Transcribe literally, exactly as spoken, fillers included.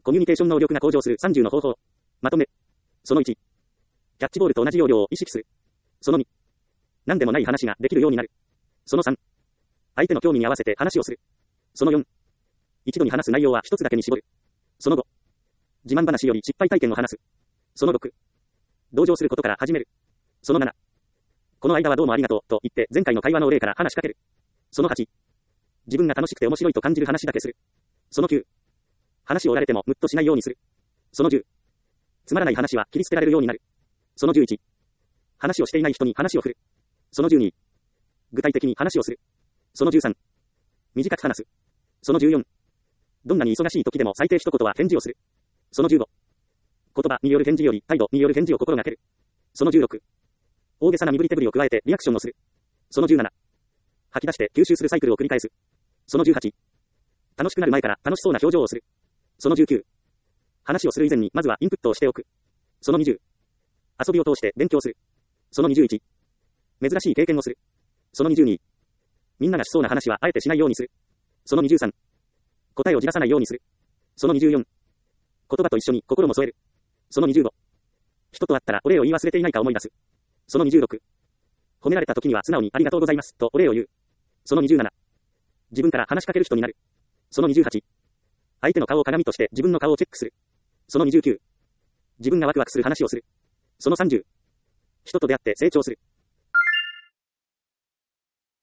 コミュニケーション能力が向上するさんじゅうの方法。まとめ。そのいち。キャッチボールと同じ要領を意識する。そのに。何でもない話ができるようになる。そのさん。相手の興味に合わせて話をする。そのよん。一度に話す内容は一つだけに絞る。そのご。自慢話より失敗体験を話す。そのろく。同情することから始める。そのなな。この間はどうもありがとうと言って前回の会話のお礼から話しかける。そのはち。自分が楽しくて面白いと感じる話だけする。そのきゅう。話を折られてもムッとしないようにする。そのじゅう。つまらない話は切り捨てられるようになる。そのじゅういち。話をしていない人に話を振る。そのじゅうに。具体的に話をする。そのじゅうさん。短く話す。そのじゅうよん。どんなに忙しい時でも最低一言は返事をする。そのじゅうご。言葉による返事より態度による返事を心がける。そのじゅうろく。大げさな身振り手振りを加えてリアクションをする。そのじゅうなな。吐き出して吸収するサイクルを繰り返す。そのじゅうはち。楽しくなる前から楽しそうな表情をする。そのじゅうきゅう。話をする以前にまずはインプットをしておく。そのにじゅう。遊びを通して勉強する。そのにじゅういち。珍しい経験をする。そのにじゅうに。みんながしそうな話はあえてしないようにする。そのにじゅうさん。答えをじらさないようにする。そのにじゅうよん。言葉と一緒に心も添える。そのにじゅうご。人と会ったらお礼を言い忘れていないか思い出す。そのにじゅうろく。褒められた時には素直にありがとうございますとお礼を言う。そのにじゅうなな。自分から話しかける人になる。そのにじゅうはち。相手の顔を鏡として自分の顔をチェックする。そのにじゅうきゅう。自分がワクワクする話をする。そのさんじゅう。人と出会って成長する。